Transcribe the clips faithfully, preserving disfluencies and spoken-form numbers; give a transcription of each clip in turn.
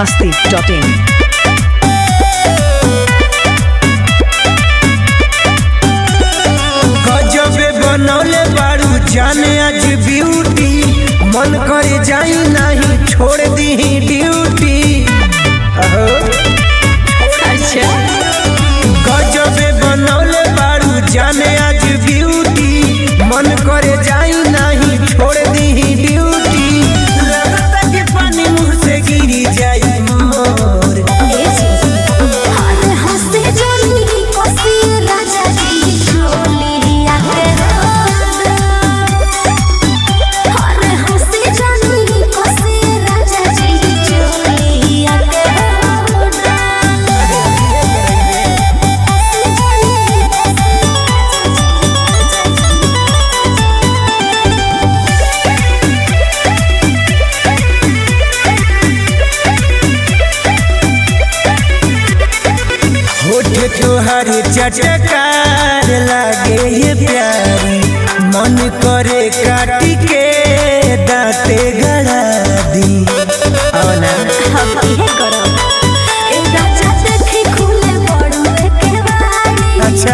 masti dot in. गजबे बनौले बारू जाने आज ब्यूटी मन करे जाई नहीं छोड़ दी ड्यूटी। अच्छा गजबे बनौले बारू जाने आज ब्यूटी मन करे जाई नहीं छोड़ दी ड्यूटी। लगता कि पानी मुंह से गिरी जाई मोर। तोहारी चटकार लागे ये प्यारी मन करे काटी के दाते गड़ा दी। औना अच्छा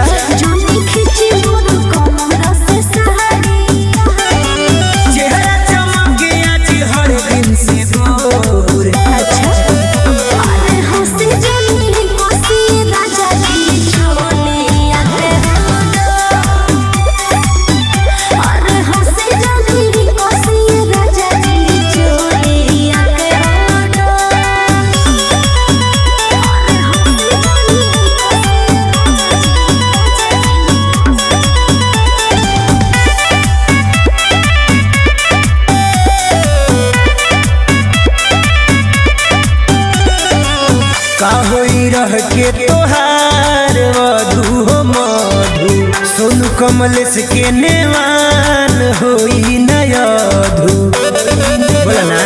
चेहरा चमक गया जी हर दिन से दूर। अच्छा का होई रह के तोहार वधू हो मधु सोनू कमलेश के नेवान होई नयधु। बोला ना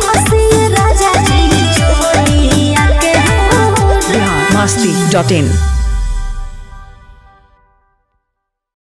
masti dot in.